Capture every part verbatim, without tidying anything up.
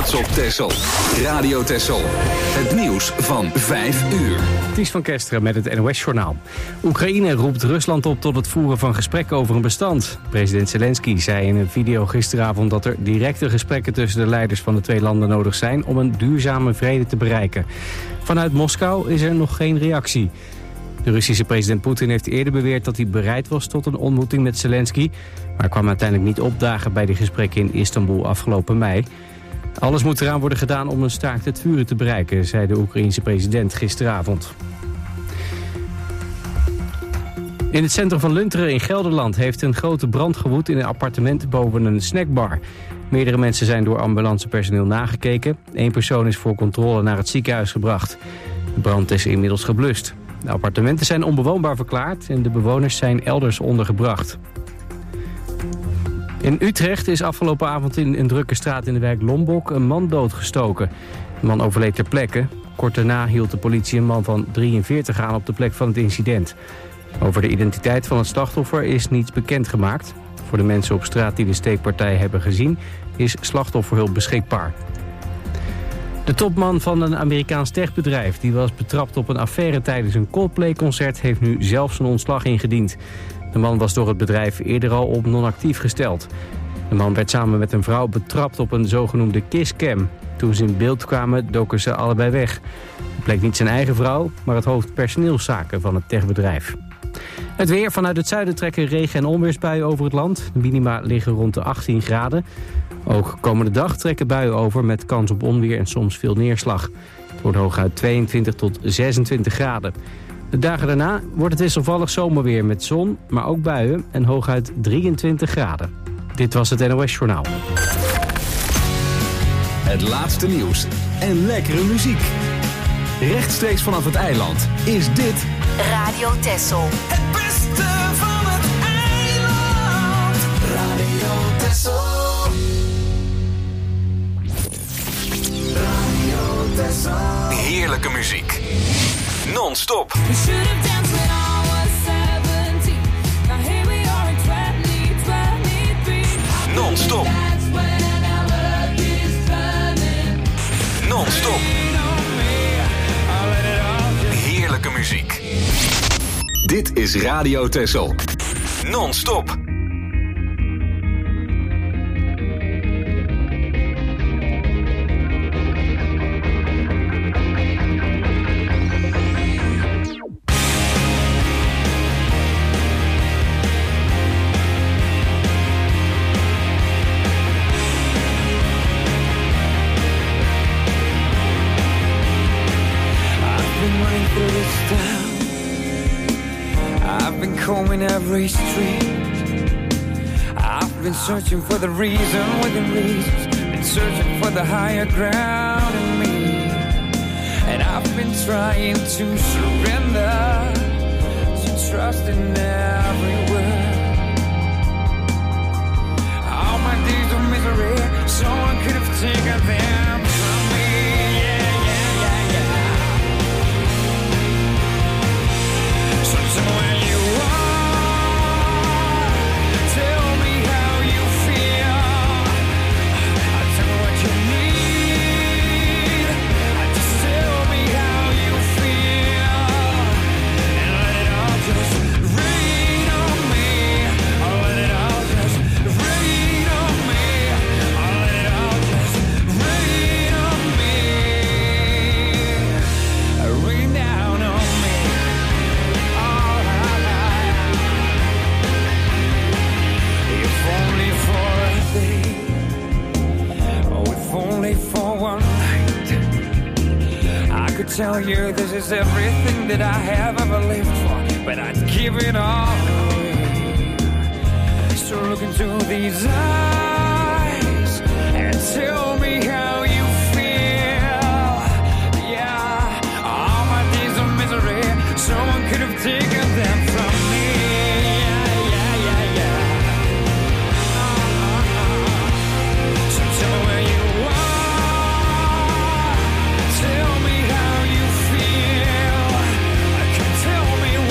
trots op Texel. Radio Texel. Het nieuws van vijf uur. Ties van Kesteren met het N O S-journaal. Oekraïne roept Rusland op tot het voeren van gesprekken over een bestand. President Zelensky zei in een video gisteravond dat er directe gesprekken tussen de leiders van de twee landen nodig zijn om een duurzame vrede te bereiken. Vanuit Moskou is er nog geen reactie. De Russische president Poetin heeft eerder beweerd dat hij bereid was tot een ontmoeting met Zelensky, maar kwam uiteindelijk niet opdagen bij die gesprekken in Istanbul afgelopen mei. Alles moet eraan worden gedaan om een staakt het vuren te bereiken, zei de Oekraïense president gisteravond. In het centrum van Lunteren in Gelderland heeft een grote brand gewoed in een appartement boven een snackbar. Meerdere mensen zijn door ambulancepersoneel nagekeken. Eén persoon is voor controle naar het ziekenhuis gebracht. De brand is inmiddels geblust. De appartementen zijn onbewoonbaar verklaard en de bewoners zijn elders ondergebracht. In Utrecht is afgelopen avond in een drukke straat in de wijk Lombok een man doodgestoken. De man overleed ter plekke. Kort daarna hield de politie een man van drieënveertig aan op de plek van het incident. Over de identiteit van het slachtoffer is niets bekendgemaakt. Voor de mensen op straat die de steekpartij hebben gezien is slachtofferhulp beschikbaar. De topman van een Amerikaans techbedrijf die was betrapt op een affaire tijdens een Coldplay-concert heeft nu zelf zijn ontslag ingediend. De man was door het bedrijf eerder al op non-actief gesteld. De man werd samen met een vrouw betrapt op een zogenoemde kisscam. Toen ze in beeld kwamen doken ze allebei weg. Het bleek niet zijn eigen vrouw, maar het hoofd personeelszaken van het techbedrijf. Het weer. Vanuit het zuiden trekken regen- en onweersbuien over het land. De minima liggen rond de achttien graden. Ook komende dag trekken buien over met kans op onweer en soms veel neerslag. Het wordt hooguit tweeëntwintig tot zesentwintig graden. De dagen daarna wordt het wisselvallig zomerweer met zon, maar ook buien en hooguit drieëntwintig graden. Dit was het N O S-journaal. Het laatste nieuws en lekkere muziek. Rechtstreeks vanaf het eiland is dit Radio Texel. Het beste van het eiland. Radio Texel. Radio Texel. heerlijke muziek. Non-stop. Non-stop. Non-stop. Heerlijke muziek. Dit is Radio Texel. Non-stop. Combing every street. I've been searching for the reason within reasons. Been searching for the higher ground in me. And I've been trying to surrender, to trust in every word. All my days of misery, someone could have taken them from me. Yeah, yeah, yeah, yeah. So tell me where you are. Tell you this is everything that I have ever lived for, but I'd give it all away. So look into these eyes and tell me how you feel. Yeah, all my days of misery, someone could have taken them from me. Yeah, yeah, yeah, yeah. So tell me where you are. Tell me how.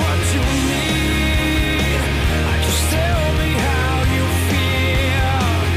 Tell me how you feel.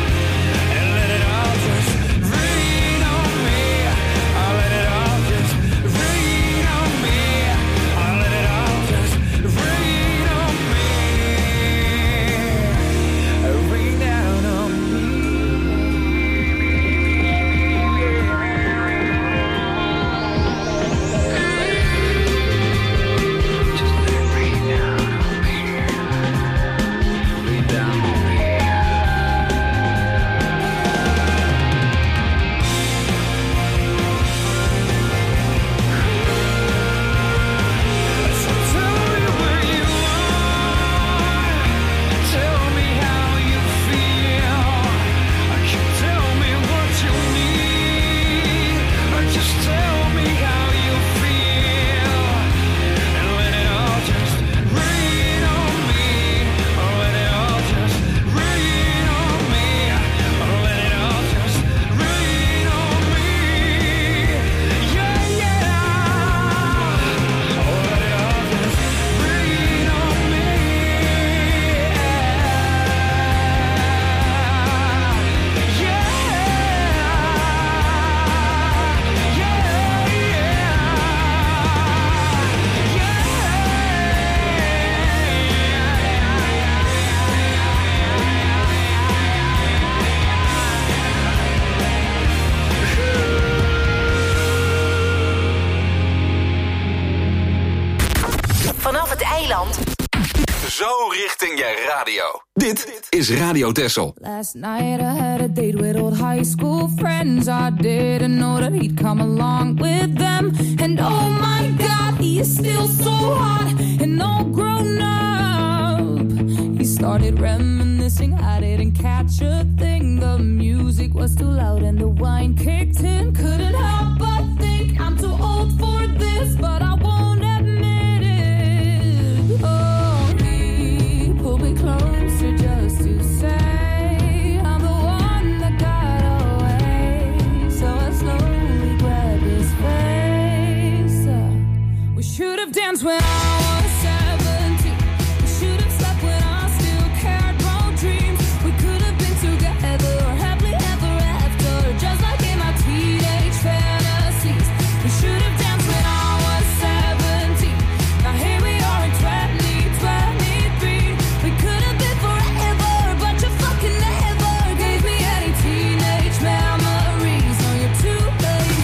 eiland. Zo richting je radio. Dit is Radio Texel. Last night I had a date with old high school friends. I didn't know that he'd come along with them. And oh my God, he is still so hot and all grown up. He started reminiscing, I didn't catch a thing. The music was too loud and the wine kicked in. Couldn't help but think I'm too old for this, but I won't admit it. Oh, he pulled me closer just to say I'm the one that got away. So I slowly grabbed his face. Uh, we should have danced when I was seventeen. We should have slept when I still cared about dreams. We could have been together, happily ever after, just like in my teenage fantasies. We should have danced when I was seventeen. Now here we are in twenty twenty-three. We could have been forever, but you fucking never gave me any teenage memories. No, you're too late.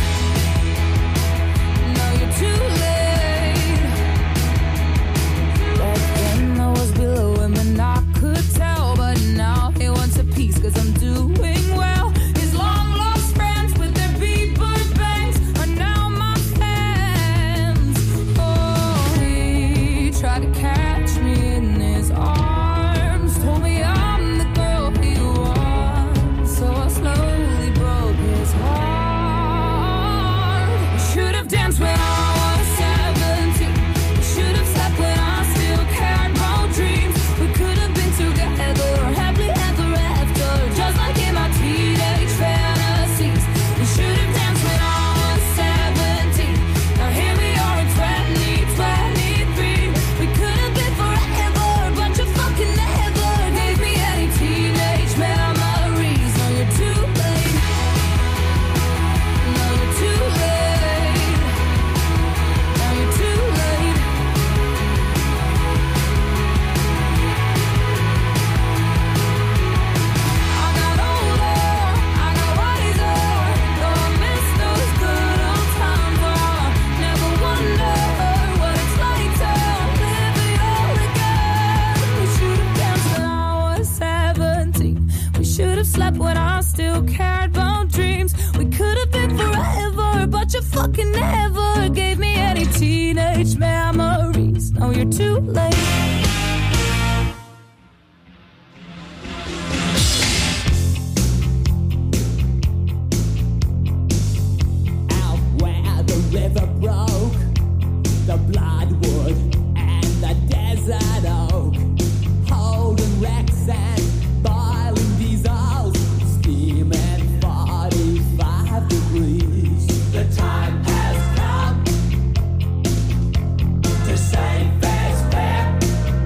No, you're too late. Back then I was below him and I could tell, but now he wants a piece 'cause I'm doing well. His long lost friends with their beaver bangs are now my fans. Oh, he tried to catch me in his arms, told me I'm the girl he wants, so I slowly broke his heart. We should have danced when I was seventeen. We should have slept when I still cared about dreams. We could have been together, happily ever after, just like in my teenage fantasies. We should have danced when I was seventeen. Now here we are in twenty twenty-three. We could have been forever, but you fucking never gave me any teenage memories. No, you're too late. No, you're too late. Now you're too late. I got older, I got wiser, though I miss those good old times. Oh, never wonder what it's like to live it all again. We should have danced when I was seventeen. We should have slept when I still cared about dreams. We could have been forever, but you fucking never gave me any teenage memories. Now you're too late. Out where the river broke, the bloodwood and the desert oak, holding wrecks and boiling diesels, steaming forty-five degrees. The time has come to say face fair.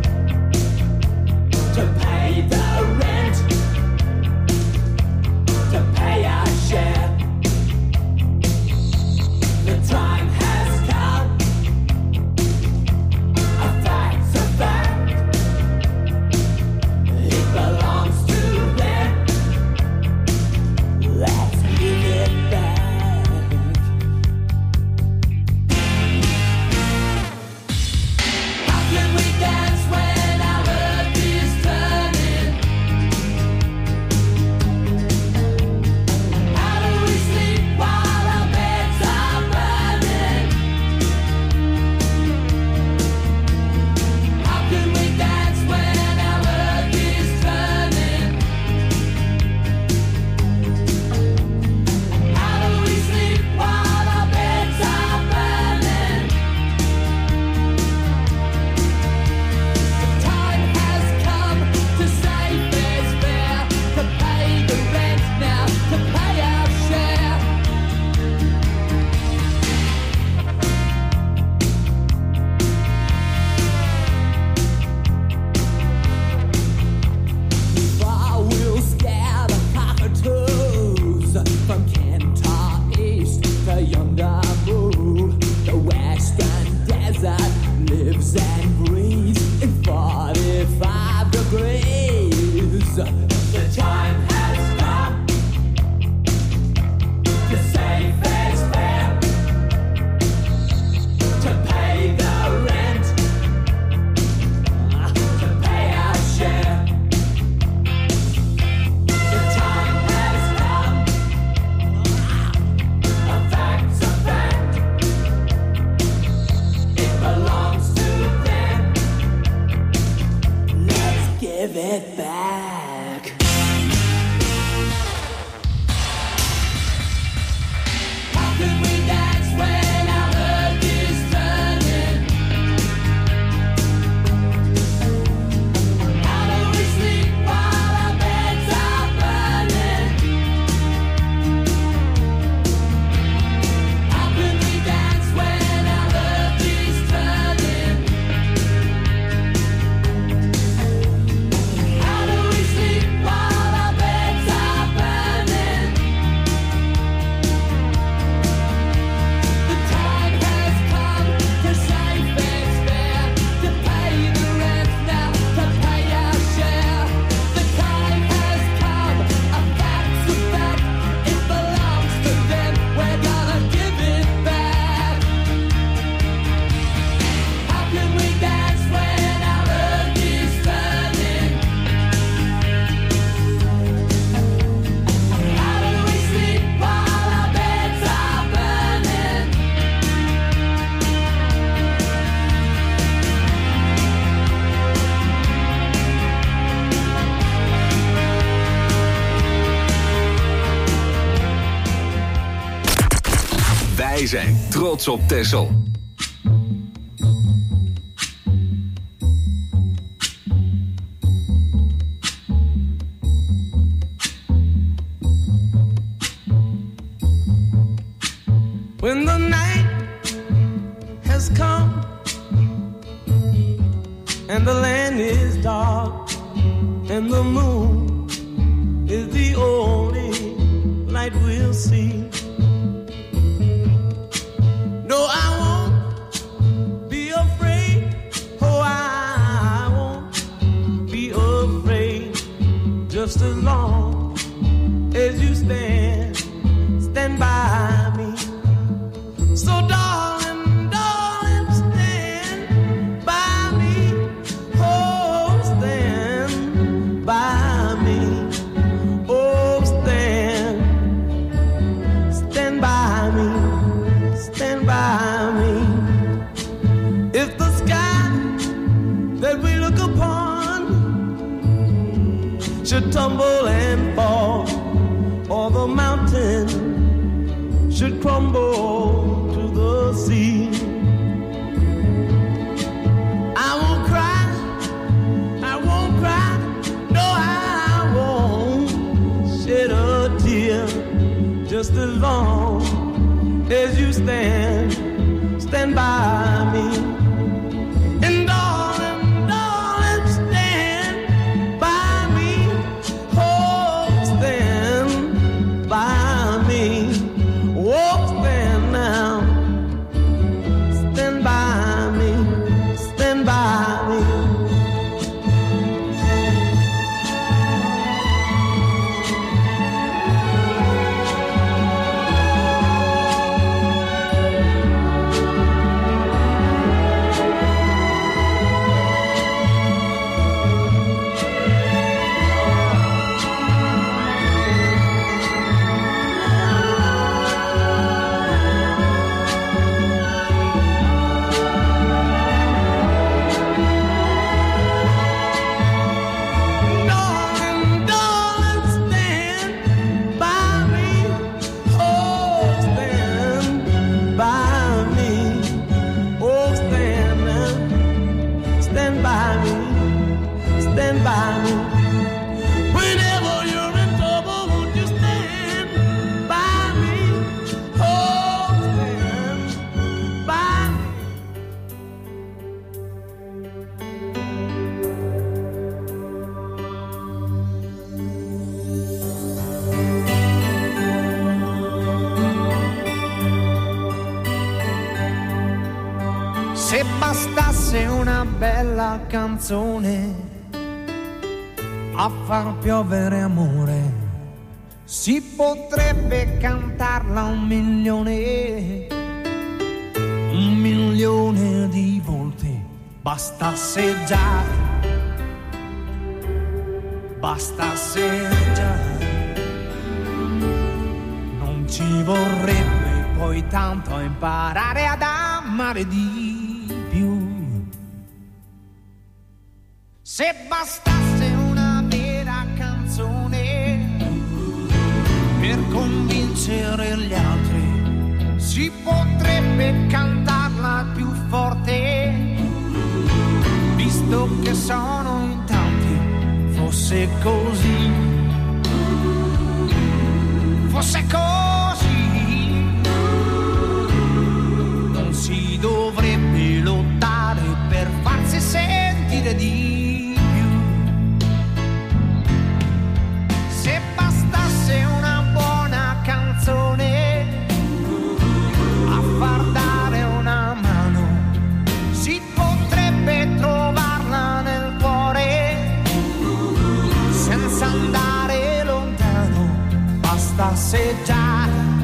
Wij zijn trots op Texel. When the night has come and the land is dark and the moon is the only light we'll see. No, I won't be afraid. Oh, I won't be afraid. Just as long as you stand, stand by me. So darling, darling, stand by me. Oh, stand by me. Oh, stand, stand by me. Stand by me. If the sky that we look upon should tumble and fall, or the mountain should crumble to the sea, I won't cry, I won't cry, no, I won't shed a tear. Just as long as you stand, stand by me. And darling, darling, stand by me. Oh, stand by me. Oh, stand now. Stand by me. Stand by me. Darling, darling, stand by me. Oh, stand by me. Oh, stand now. Stand by me. Stand by me. Whenever you're in trouble, won't you stand by me? Oh, stand by me. Se bastasse una bella canzone a far piovere amore, si potrebbe cantarla un milione, un milione di volte. Bastasse già, bastasse già, non ci vorrebbe poi tanto a imparare ad amare di più. Se bastasse una vera canzone per convincere gli altri, si potrebbe cantarla più forte, visto che sono in tanti. Fosse così, fosse così, non si dovrebbe lottare per farsi sentire di più. Se bastasse una buona canzone a far dare una mano, si potrebbe trovarla nel cuore senza andare lontano. Bastasse già,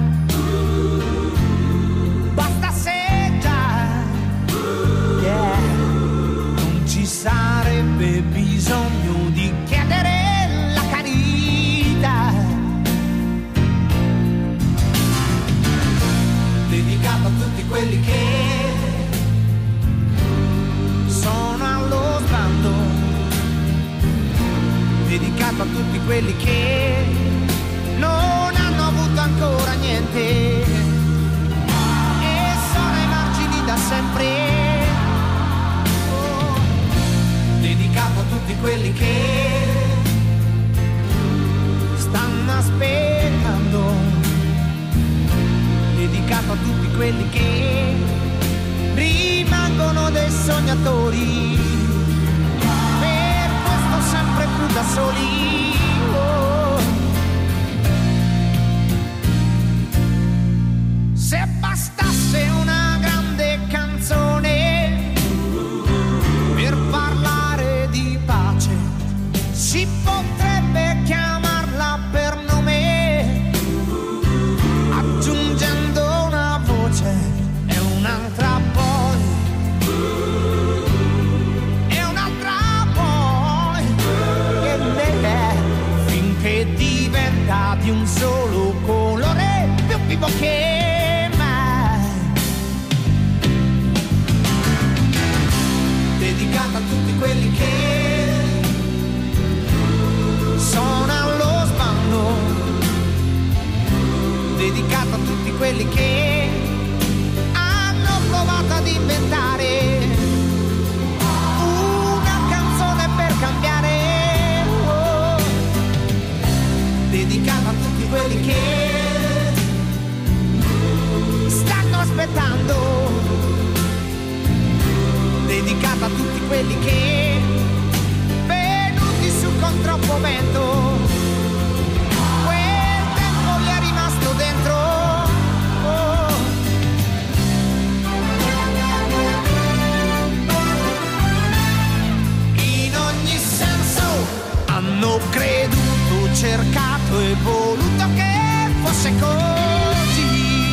bastasse già, yeah. Non ci sarebbe bisogno di chiedere la carità. Dedicato a tutti quelli che sono allo sbando, dedicato a tutti quelli che non hanno avuto ancora niente. tutti quelli che stanno aspettando, dedicato a tutti quelli che rimangono dei sognatori, per questo sempre più da soli. Oh. Se bastasse una grande canzone per parlare di pace, si potrebbe chiamarla per nome, aggiungendo una voce e un'altra poi, e un'altra poi, e beh, finché diventa di un solo colore, più vivo che mai. Dedicata a tutti quelli che sono allo sbando, dedicato a tutti quelli che hanno provato ad inventare una canzone per cambiare. Oh. Dedicato a tutti quelli che stanno aspettando, dedicato a tutti quelli che venuti su con troppo vento, quel tempo gli è rimasto dentro. Oh. In ogni senso hanno creduto, cercato e voluto che fosse così,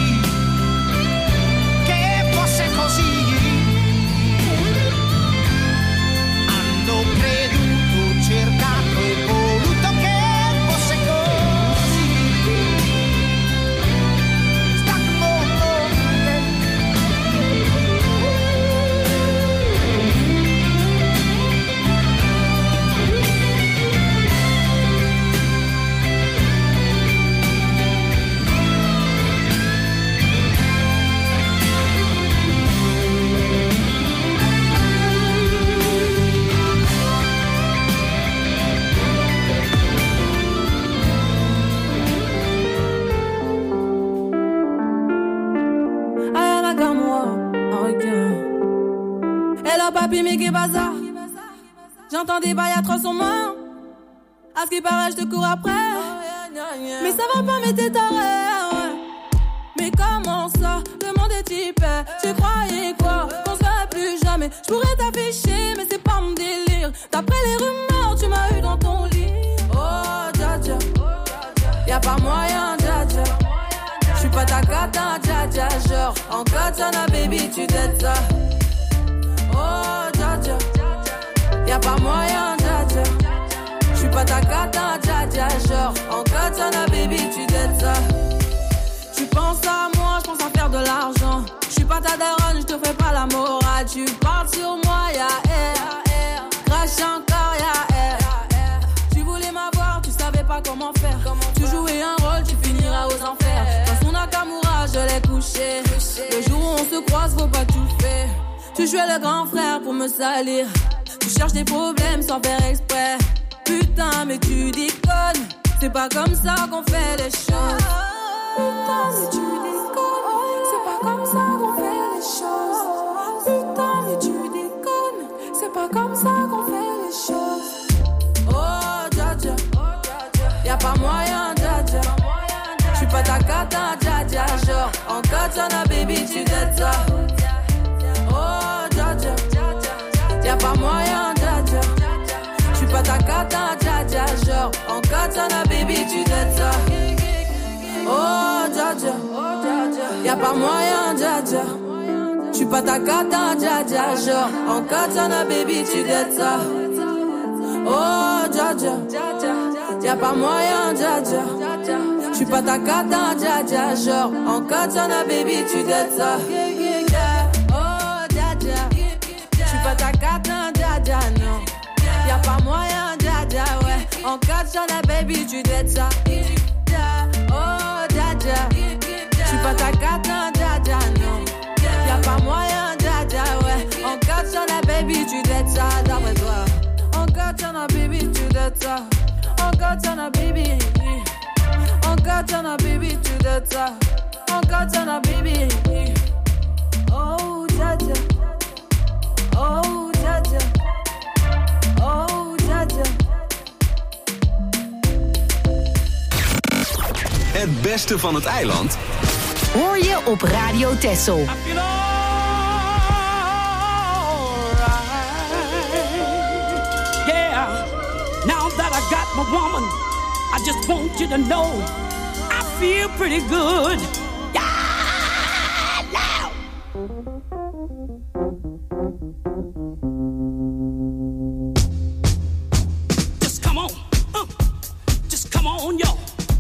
che fosse così. Hanno creduto, cercato e voluto che fosse così. Sta Papi, mais qu'est bazar. J'entends des bails atroces en main. À ce qui paraît, je te cours après. Mais ça va pas, mais t'es taré. Mais comment ça, le monde est hyper. Tu croyais quoi, qu'on se verrait plus jamais. Je pourrais t'afficher, mais c'est pas mon délire. D'après les rumeurs, tu m'as eu dans ton lit. Oh, dja dja, y'a pas moyen, dja dja. J'suis pas ta cata, dja dja. Genre, en katana, baby, tu t'aides ça. Oh, dja dja, y'a pas moyen, dja dja. J'suis pas ta cata, dja dja. Genre, en katana, baby, tu t'aides ça. Tu penses à moi, j'pense à faire de l'argent. J'suis pas ta daronne, j'te fais pas la morale. Tu parles sur moi, y'a air. Crache encore, y'a air. Tu voulais m'avoir, tu savais pas comment faire. Tu jouais un rôle, tu finiras aux enfers. Dans son Nakamura, je l'ai couché. Le jour où on se croise, faut pas tout faire. Tu jouais le grand frère pour me salir. Tu cherches des problèmes sans faire exprès. Putain, mais tu déconnes. C'est pas comme ça qu'on fait les choses. Putain, mais tu déconnes. C'est pas comme ça qu'on fait les choses. Putain, mais tu déconnes. C'est pas comme ça qu'on fait les choses. Oh, dja dja, y'a pas moyen, dja dja. J'suis pas ta cata, dja dja. Genre, en katana, baby, tu t'aides ça. Oh, dja dja, y'a pas moyen, dja dja. J'suis pas ta cata, dja dja. Genre, en katana, baby, tu t'aides ça. Oh, dja dja, y'a pas moyen, dja dja. J'suis pas ta cata, dja dja. Genre, en katana, baby, tu t'aides ça. Oh, dja dja, y'a pas moyen, dja dja. J'suis pas ta cata, dja dja. Genre, en katana, baby, tu t'aides ça. J'suis pas ta cata, dja dja, non. Y'a pas moyen, dja dja, ouais. En katana, baby, tu t'aides ça. Oh, dja dja. J'suis pas ta cata, dja dja, non. Y'a pas moyen, dja dja, ouais. En katana, baby, tu t'aides ça, d'après toi. En katana, Katana baby, on Katana baby to the top, on Katana baby. Oh Jaja, oh Jaja, oh Jaja. Het beste van het eiland hoor je op Radio Texel. Yeah, now that I got my woman, I just want you to know I feel pretty good. Yeah, now. Just come on, uh, just come on, y'all.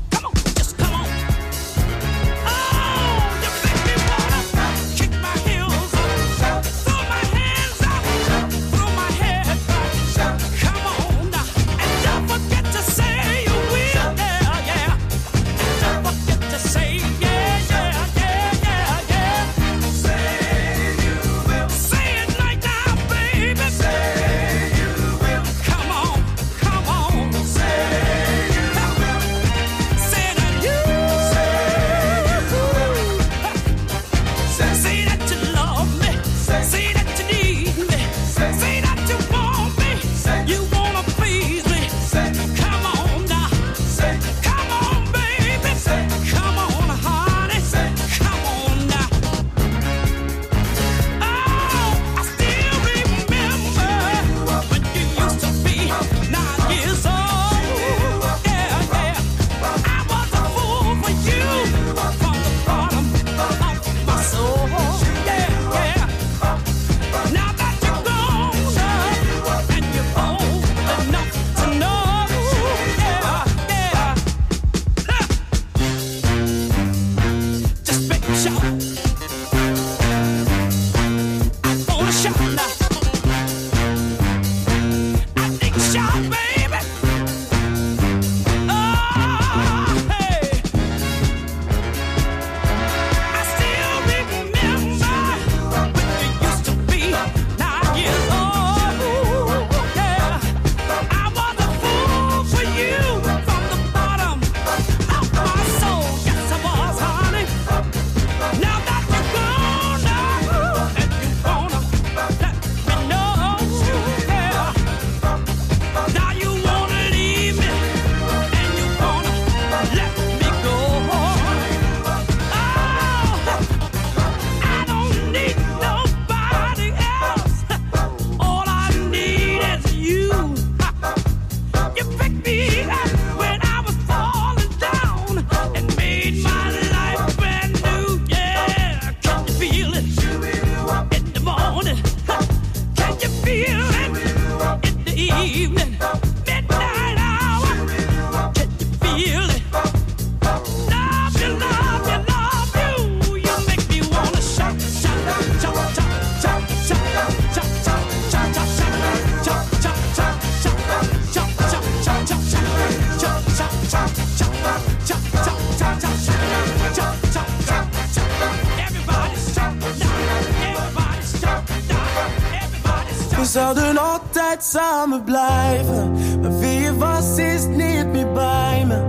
We zouden altijd samen blijven, maar wie je was is niet meer bij me.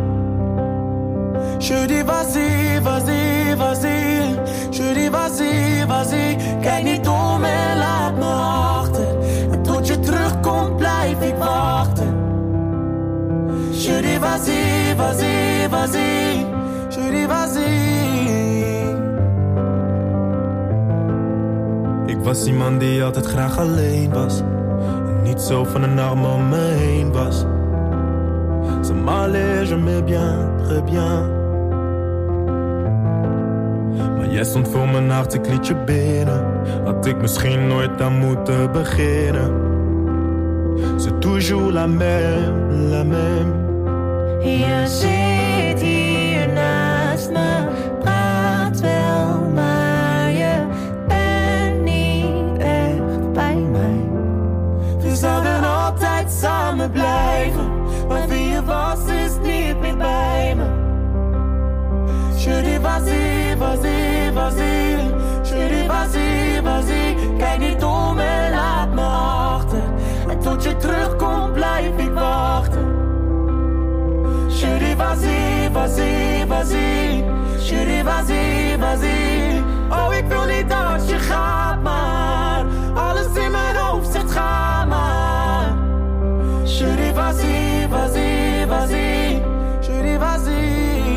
Je dis vas-y, vas-y, vas-y. Je dis vas-y, vas-y. Kijk niet om en laat me achter. En tot je terugkomt blijf ik wachten. Je dis vas-y, vas-y, vas-y. Je dis vas-y. Ik was iemand die altijd graag alleen was. En niet zo van een arm om me heen was. Ça m'allait, je m'aimais bien, très bien. Maar jij stond voor mijn hart, ik liet je binnen. Had ik misschien nooit aan moeten beginnen. C'est toujours la même, la même. Je zit hier naast me, praat wel, maar je bent niet echt bij mij. We zouden altijd samen blijven, maar wie je was is niet meer bij me. Je dis vas-y, vas-y, vas-y. Je dis vas-y, vas-y. Kijk niet om en laat me achter. En tot je terugkomt blijf ik wachten. vas-y, vas-y. Chérie, vas-y, vas-y. Oh, ik wil niet dat je gaat, maar alles in mijn hoofd zegt ga maar. Chérie, vas-y, vas-y, vas-y. Chérie, vas-y.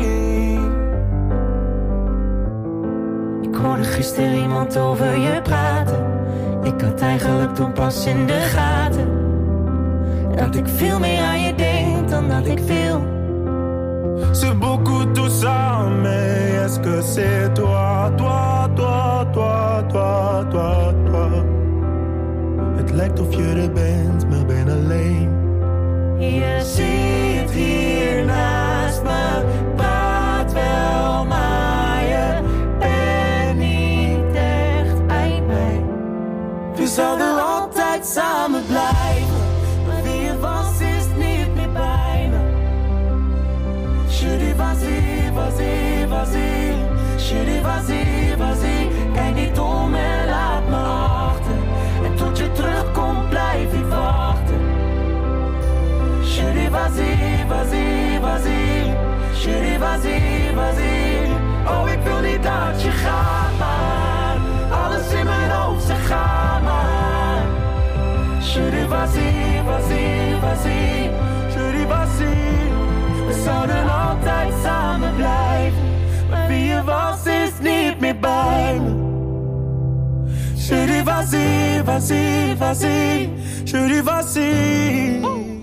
Ik hoorde gisteren iemand over je praten. Ik had eigenlijk toen pas in de gaten dat ik veel meer aan je denk dan dat ik wil. C'est beaucoup tout ça, mais est-ce que c'est toi, toi, toi, toi, toi, toi, toi? Het lijkt of je er bent, maar ben alleen. Je zit hier naast me, praat wel, maar je bent niet echt bij mij. We zouden altijd samen blijven, maar wie je was is niet meer bij me. Chérie, vas-y, vas-y, vas-y. Chérie, vas-y, vas-y. Kijk niet om en laat me achter. En tot je terugkomt blijf ik wachten. Chérie, vas-y, vas-y, vas-y. Chérie, vas-y, vas-y. Oh, ik wil niet dat je gaat, maar alles in mijn hoofd zegt ga maar. Chérie, vas-y, vas-y, vas-y. Chérie, vas-y. We zouden altijd samen blijven, maar wie je was is niet meer bij me. Chérie, vas-y, vas-y, vas-y. Chérie, vas-y.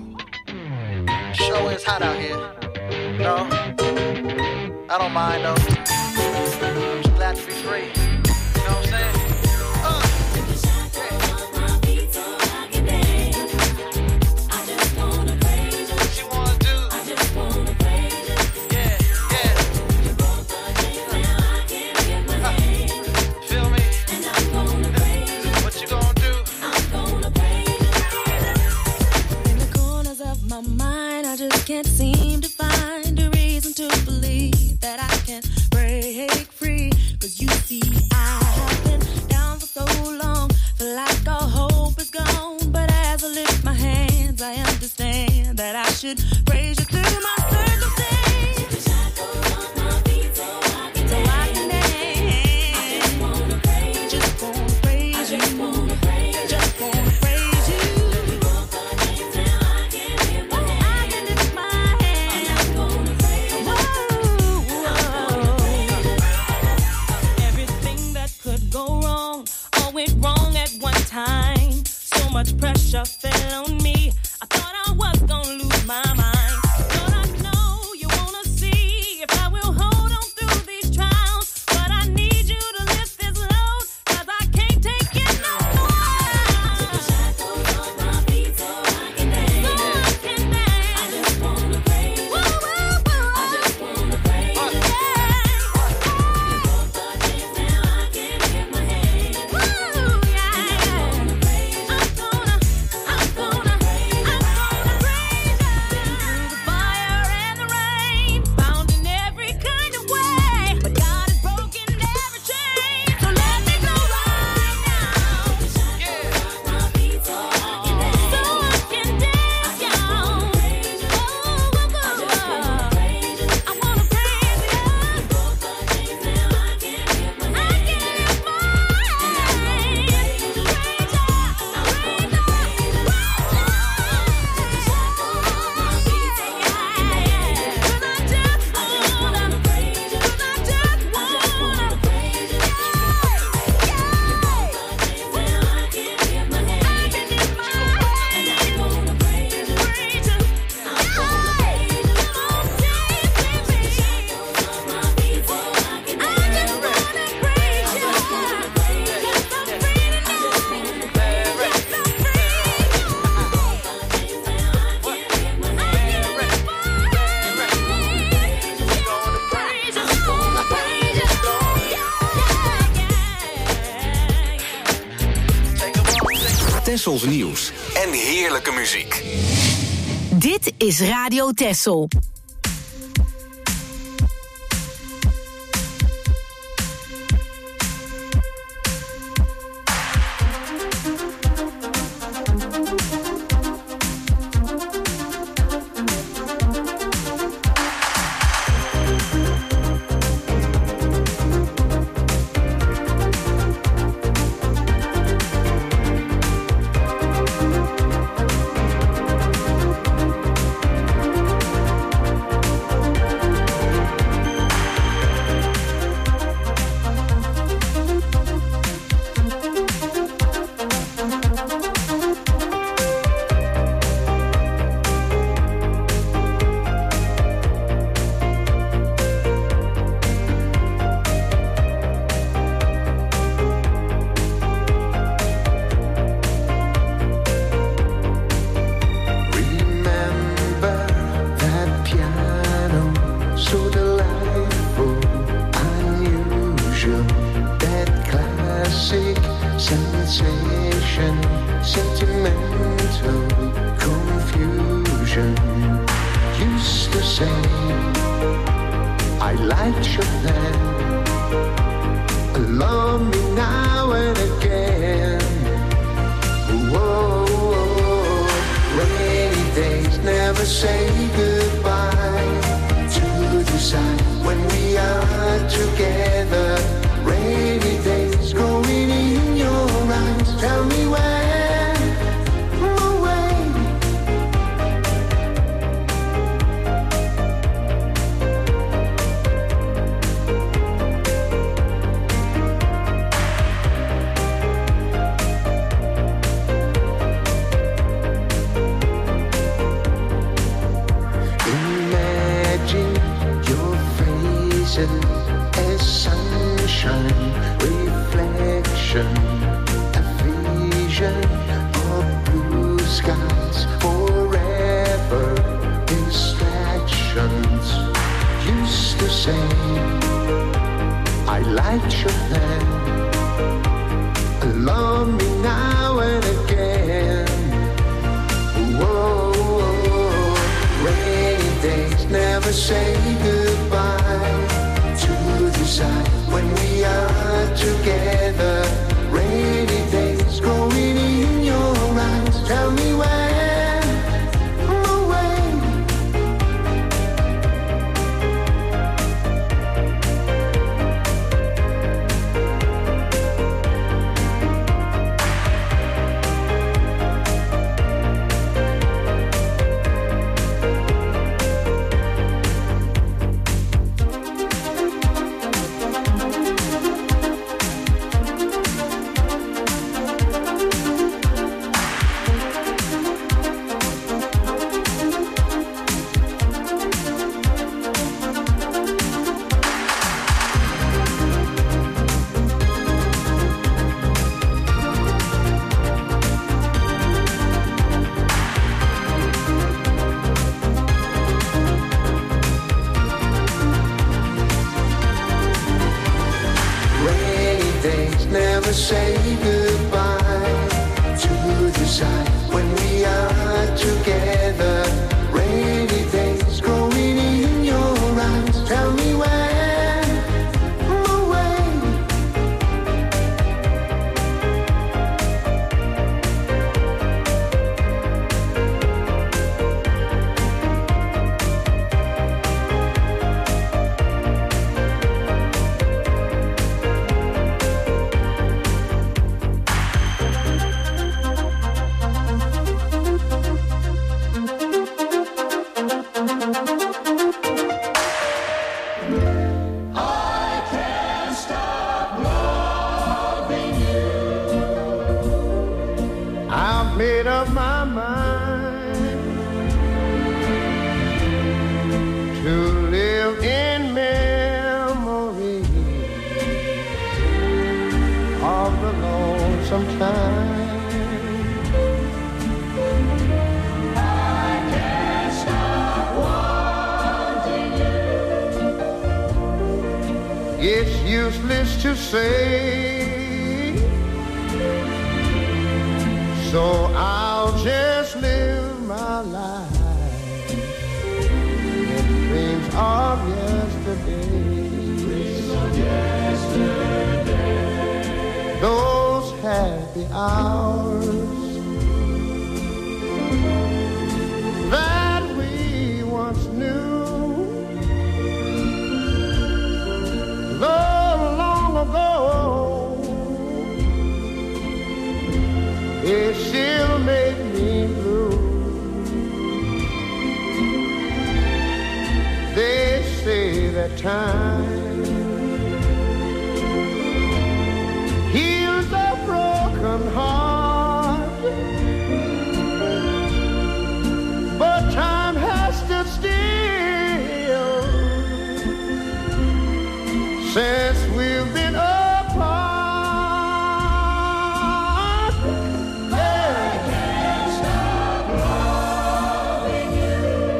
Show is hot out here. No, I don't mind though. I'm just glad to be free. You know what I'm saying? Uh. Can't seem to find a reason to believe that I can break free. Cause you see, I have been down for so long, feel like all hope is gone. But as I lift my hands, I understand that I should praise you through my circumstance. So I can dance. Just wanna praise you. Just wanna praise you. Just wanna praise you. Time. So much pressure fell on me. I thought I was gonna lose my mind. But I know you wanna see if I will hold on through these trials. But I need you to lift this load, cause I can't take it no more. Took the shackles off my feet so I can dance. So I can dance. I just wanna praise you. Woo, woo, woo. I just wanna praise you. Yeah. You broke the chains, now I can lift my hands. Woo, yeah. Tessels nieuws en heerlijke muziek. Dit is Radio Tessel. mental confusion. Used to say I liked Chopin. Love me now and again. Whoa, whoa. Rainy days never say goodbye. To decide when we are together. Rainy days growing in your eyes. Tell me when. As sunshine, reflection, a vision of blue skies, forever distractions. Used to say I liked Chopin. Love me now and again. Whoa, whoa. Rainy days never say goodbye. To decide when we are together. Rainy days growing in your eyes. Tell me when I'm away. Say goodbye. To decide when we are together. Rainy days growing in your eyes. Tell me when I'm away. Useless to say, so I'll just live my life in dreams of yesterday. Dreams of yesterday. Those happy hours that we once knew. Though long ago, it still made me blue. They say that time heals a broken heart, but time has stood still since we've been apart. Yeah. I can't stop loving you.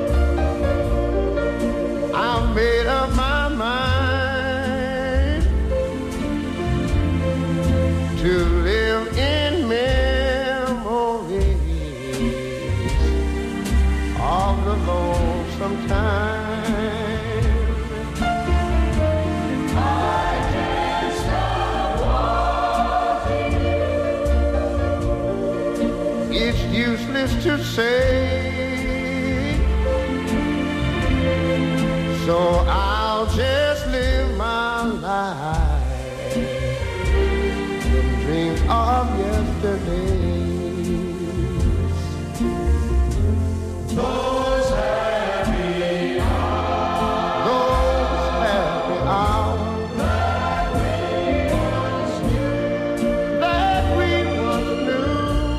I've made up my mind to live in memory. sometime. I can't stop wanting you. It's useless to say, so I'll just live my life in dreams of yesterdays. Those happy hours, those happy hours that we once knew, that we once knew,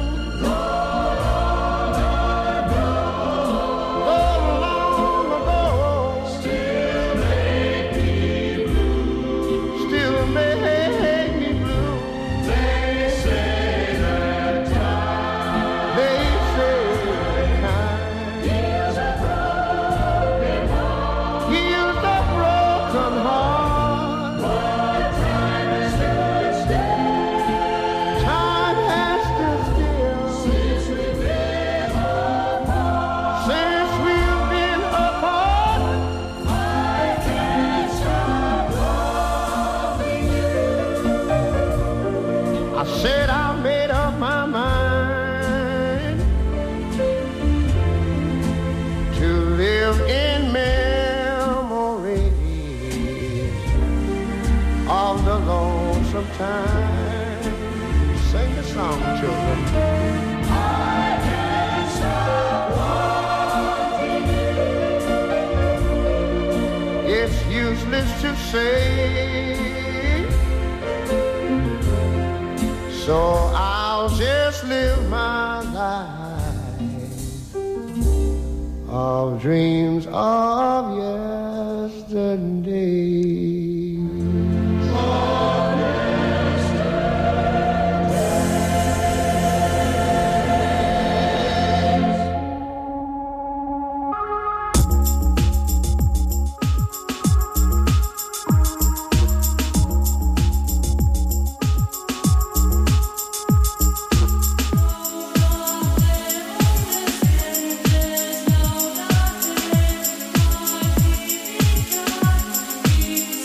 long ago, oh, long ago, still make me blue, still make me blue. They say that time, they say that time heals a broken heart, heals a broken heart. But time has stood still, time has stood still since we've been apart, since we've been apart. I can't stop loving you. I said I made up my mind to live in memories of the lonesome time. Sing the song, children. I can't stop wanting you. It's useless to say, so I'll just live my life of dreams of yesterday. Peace.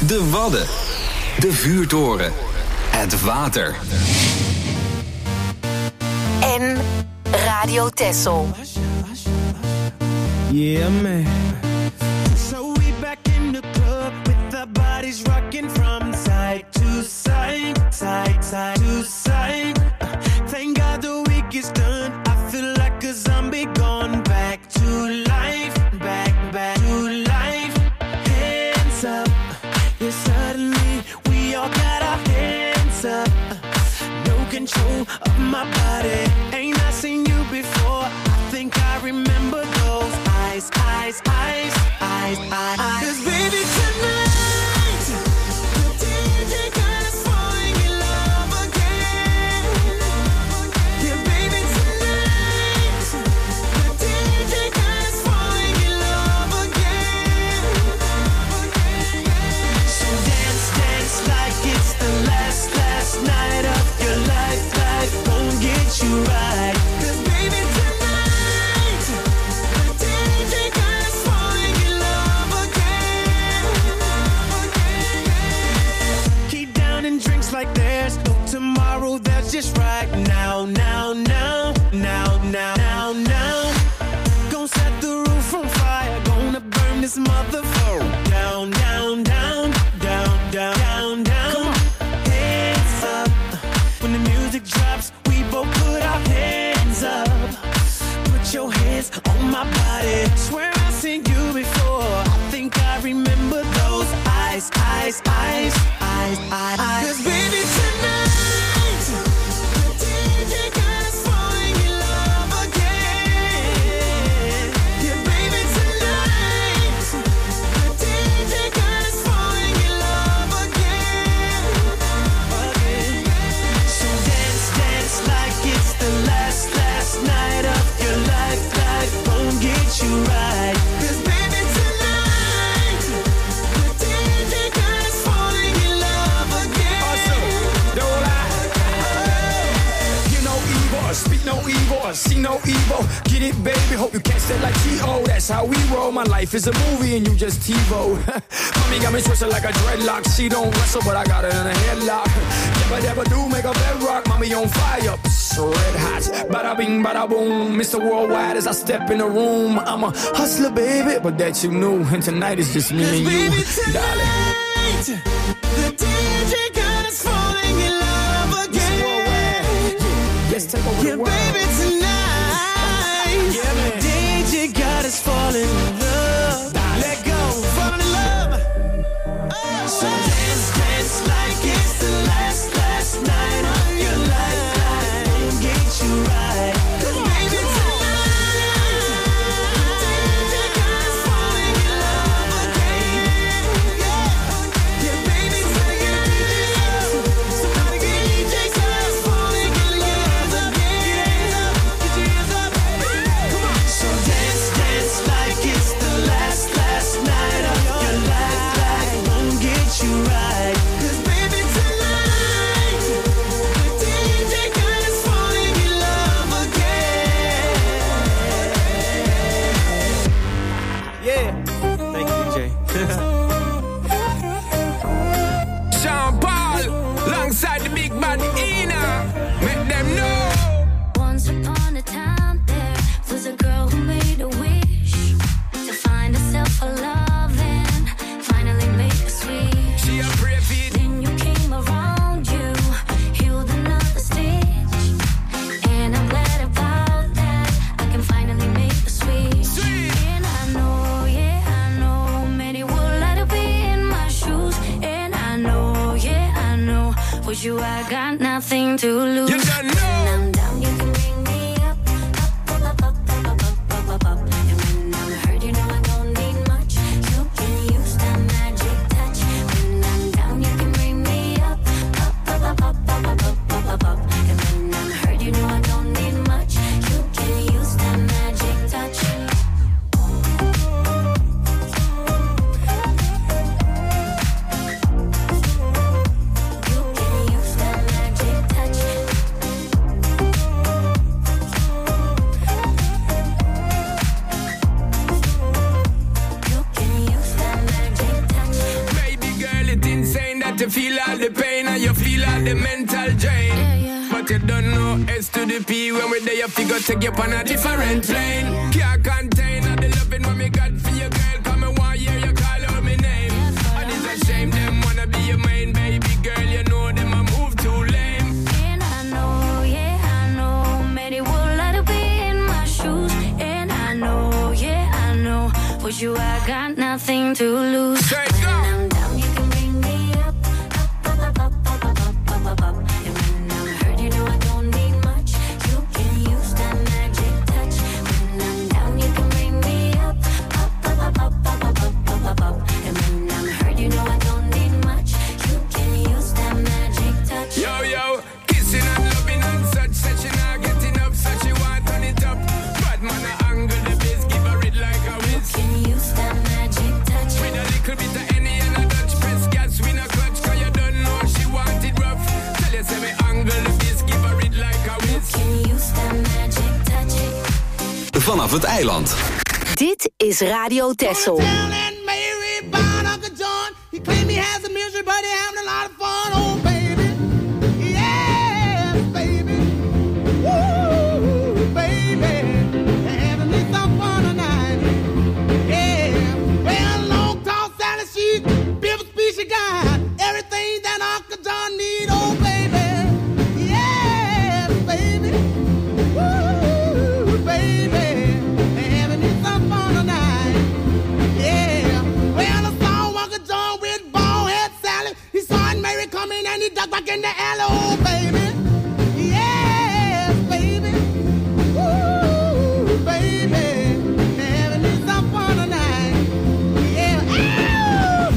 De Wadden. De Vuurtoren. Het water. En Radio Texel. Yeah, man. So we back in the club with our bodies rocking from side to side, side, side to side. Thank God the week is done. I feel like a zombie gone back to life, back, back to life. Hands up, yeah, suddenly we all got our hands up. No control of my body. Ain't I seen you before? I think I remember those eyes, eyes, eyes, eyes, eyes, eyes. 'Cause baby tonight, the D J got us falling in love again. Yeah, baby tonight, the D J got us falling in love again. So dance, dance like it's the last, last night of your life. Life won't get you right. 'Cause baby tonight, the D J got us falling in love again. Keep down and drinks like there's no tomorrow. That's just right now, now, now, now, now, now, now. Gonna set the roof on fire. Gonna burn this motherfucker down, down, down, down, down, down, down. Hands up. When the music drops, we both put our hands up. Put your hands on my body. Swear I've seen you before. I think I remember those eyes, eyes, eyes, eyes, eyes, eyes. 'Cause baby tonight, the D J got us falling in love again. Yeah, baby tonight, the D J got us falling in love again. Again. So dance, dance like it's the last, last night of your life. Life won't get you right. 'Cause baby tonight, the D J got us falling in love again. Awesome. Don't lie. You know evil, speak no evil, see no evil. Get it, baby, hope you catch that like T O. That's how we roll. My life is a movie and you just TiVo. Mommy got me twisted like a dreadlock. She don't wrestle, but I got her in a headlock. Never, never do make a bedrock. Mommy on fire, psst, red hot. Bada bing, bada boom. Mister Worldwide as I step in the room. I'm a hustler, baby, but that you knew. And tonight is just me and you, Baby darling. tonight, the D J got us falling in love again. Yes, take over Yeah, the world. baby tonight, Yeah, man. the D J got us falling in love. Let go, falling in love. Oh. So dance, dance like it's the last, last night of your life. Life won't get you right. 'Cause baby tonight, the D J got us falling in love again. Yeah, yeah, baby tonight, somebody get D J got us falling in love again. Get your hands up, come on. So dance, dance like it's the last, last night of your life. Life won't get you right. 'Cause baby tonight, the D J got us falling in love again. Yeah, thank you, D J. Sean Paul, alongside the big bad Ina. Make them know. Once upon a time, there was a girl who made a wish to find herself a love and finally make a switch. She a brave it. Then you came around, you healed another stitch, and I'm glad about that. I can finally make a switch. And I know, yeah, I know, many would like to be in my shoes. And I know, yeah, I know, with you I got nothing to lose. You don't know. When I'm down, you can bring me up, up, up, up, up, up, up, up, up, up. And when I'm hurt, you know I don't need much. You can use that magic touch. When I'm down, you can bring me up, up, up, up, up, up, up, up, up, up. And when I'm hurt, you know I don't need much. You can use that magic touch. You can use that magic touch. the mental drain. Yeah, yeah. But you don't know S to the P. When we're there, you figure take you on a different plane. Can't contain all the loving what me got for you, girl. Come and one year you call out my name. And it's a shame them wanna be your main baby girl. You know them a move too lame. And I know, yeah, I know, many would like to be in my shoes. And I know, yeah, I know, with you I got nothing to lose. Straight go. When I'm down, you can bring me up, up, up, up, up, up, up, up, up, up. And when I'm hurt, you know I don't need much. You can use that magic touch. When I'm down, you can bring me up, up, up, up, up, up, up, up, up, up, up. And when I'm hurt, you know I don't need much. You can use that magic touch. Yo, yo, kissing and loving and such. Said she not get enough, so she want turn it up. Bad man a angle the bass, give her it like a whiz. Can use that magic touch. With a little bit of any and a Dutch press gas, we no clutch, cause you don't know she want it rough. Tell you say me angle the bass, give her it like a whiz. Can use that magic touch. Vanaf het eiland. Dit is Radio Texel. Down and Mary bound Uncle John. He claimed he has a misery, but he having a lot of fun. Oh, baby. Yes, baby. Woo, baby. Having me some fun tonight. Yeah. Well, long, tall, Sally, she's beautiful species guy. Everything that Uncle John need. Oh, baby. Yes, baby. Woo, baby. Having me some fun tonight. Yeah. Well, I saw Uncle John with bald head Sally. He saw Aunt Mary coming and he ducked back in the alley. Oh, baby. Yes, baby. Woo, baby. Having me some fun tonight. Yeah. Ow!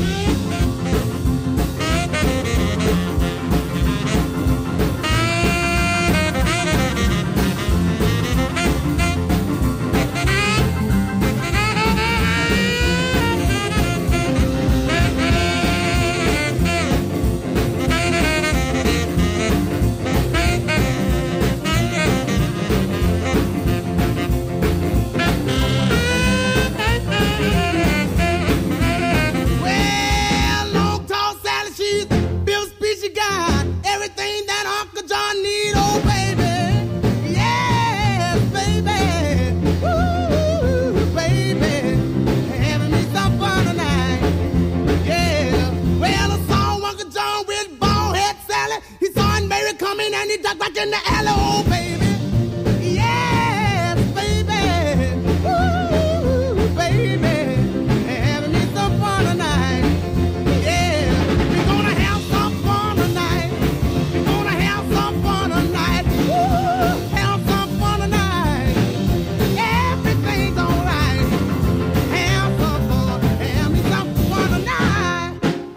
Well, long, tall Sally, she's Bill Speech, got everything that Uncle John need. Oh, baby. Yes, baby. Woo, baby. Having me some fun tonight. Yeah. Well, I saw Uncle John with bald head Sally. He saw Aunt Mary coming and he ducked back in the alley. Oh, baby. Yes, baby. Woo, baby. Having me some fun tonight. Yeah. We're gonna have some fun tonight. We're gonna have some fun tonight. Woo, have some fun tonight. Everything's alright. Have some fun. Have me some fun tonight.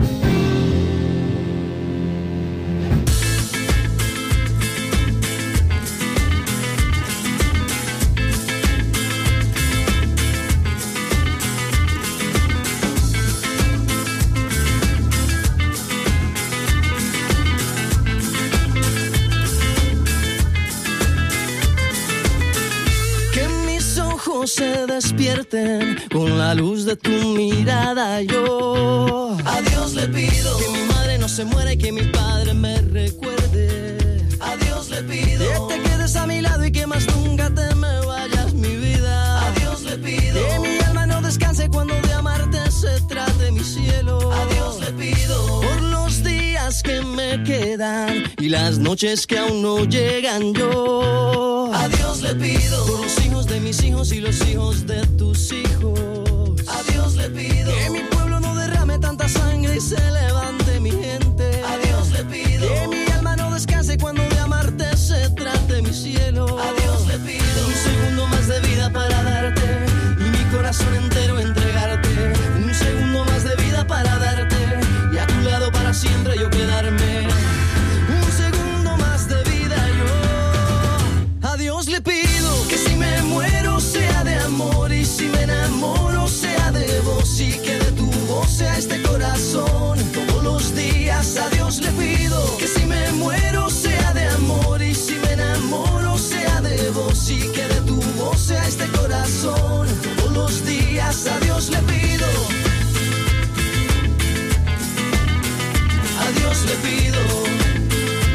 Que mis ojos se despierten con la luz de tu mirada. Yo a Dios le pido que mi madre no se muera y que mi padre me recuerde. A Dios le pido que te quedes a mi lado y que más nunca te me vayas, mi vida. A Dios le pido que mi alma no descanse cuando de amarte se trate, mi cielo. A Dios le pido por los días que me quedan y las noches que aún no llegan. Yo a Dios le pido por los hijos de mis hijos y los hijos de tus hijos. A Dios le pido que mi pueblo no derrame tanta sangre y se levante mi gente. A Dios le pido que mi alma no descanse cuando de amarte se trate, mi cielo. A Dios le pido un segundo más de vida para darte y mi corazón entero entregarte. Un segundo más de vida para darte y a tu lado para siempre yo quedarme. Un segundo más de vida yo a Dios le pido que si me muero sea de amor y si me enamoro sea de vos y que de tu voz sea este corazón. Todos los días a Dios le pido que si me muero sea de amor y si me enamoro sea de vos y que de tu voz sea este corazón. Todos los días a Dios le pido. A Dios le pido.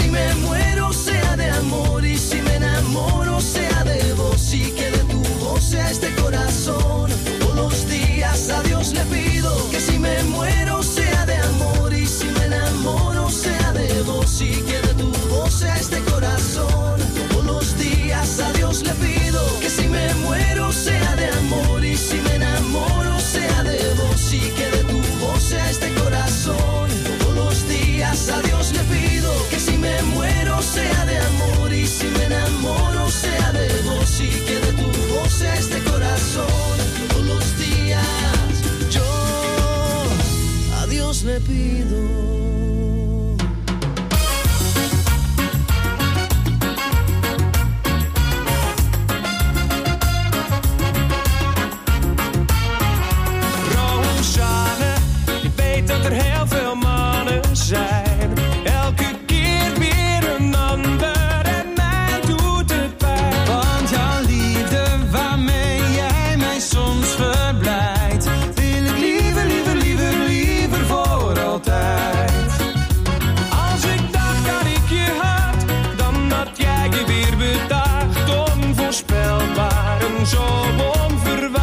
si me muero sea de amor y si me enamoro sea de vos y que de tu voz sea este corazón. Todos los días a Dios le pido que si me muero sea de amor y si me enamoro sea de vos y que de tu voz sea este corazón. Todos los días a Dios le pido que si me muero sea de amor y si me enamoro sea de vos y que de tu voz sea este corazón. Todos los días a Dios le pido que si me muero sea de amor y si me enamoro sea de vos y que de tu voz sea este corazón. Todos los días yo a Dios le pido. Dat er heel veel mannen zijn. Elke keer weer een ander en mij doet het pijn. Want jouw liefde waarmee jij mij soms verblijdt, wil ik liever, liever, liever, liever voor altijd. Als ik dacht dat ik je had, dan had jij je weer bedacht. Onvoorspelbaar en zo onverwacht.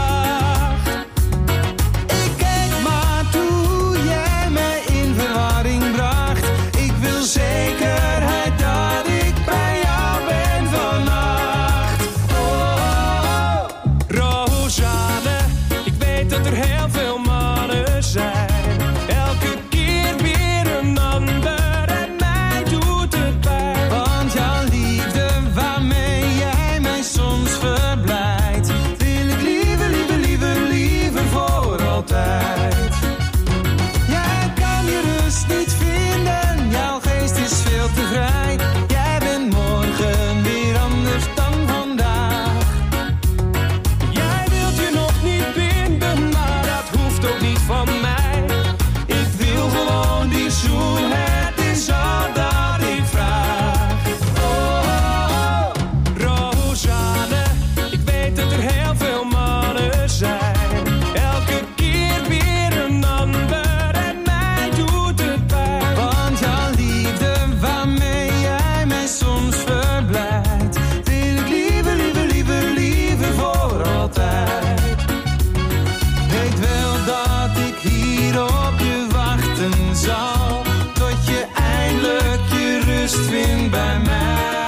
Zekerheid dat ik bij jou ben vannacht. Oh, Rosanne, ik weet dat er heel veel mannen zijn. Elke keer weer een ander en mij doet het pijn. Want jouw liefde waarmee jij mij soms verblijdt, wil ik liever, liever, liever, liever voor altijd. Jij kan je rust niet vinden, jouw geest is veel te vrij. Jij bent morgen weer anders dan vandaag. Jij wilt je nog niet binden, maar dat hoeft ook niet van mij. Ik wil gewoon die zoen, het is al dat ik vraag. Oh, Rosanne, ik weet dat er heel veel mannen zijn. Elke keer weer een ander en mij doet het pijn. Want jouw liefde waarmee jij mij soms verblijdt, wil ik liever, liever, liever, liever voor altijd. Weet wel dat ik hier op je wachten zal, tot je eindelijk je rust vindt bij mij.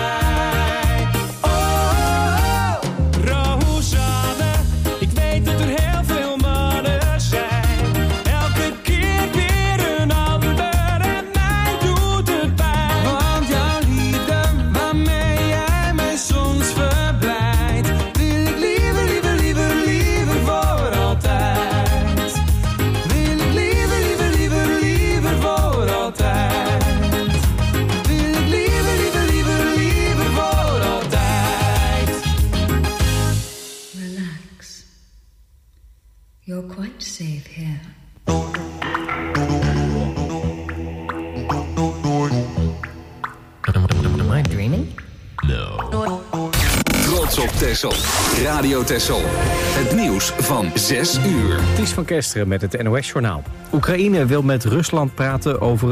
Oh, Rosanne, ik weet dat er heel veel mannen zijn. Elke keer weer een ander en mij doet het pijn. Want jouw liefde waarmee jij mij soms verblijdt, wil ik liever, liever, liever, liever voor altijd. Wil ik liever, liever, liever, liever voor altijd. Wil ik liever, liever, liever, liever voor altijd. Relax. You're quite safe here. Am I dreaming? Trots op Texel. Radio Texel. Het nieuws van zes uur. Ties van Kesteren met het N O S-journaal. Oekraïne wil met Rusland praten over